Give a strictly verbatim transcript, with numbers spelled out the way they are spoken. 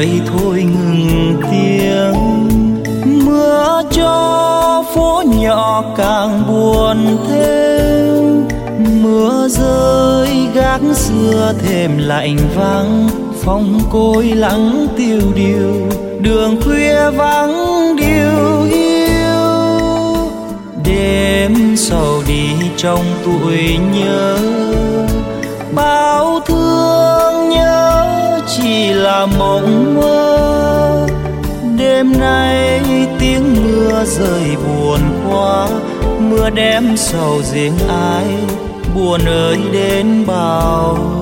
đời thôi ngừng tiếng. Mưa cho phố nhỏ càng buồn thêm, mưa rơi gác xưa thêm lạnh vắng, phong cối lắng tiêu điều, đường khuya vắng điều hiu. Đêm sầu đi trong tuổi nhớ, bao thương nhớ chỉ là mộng mơ. Đêm nay tiếng mưa rơi buồn quá, mưa đem sầu riêng ai, buồn ơi đến bao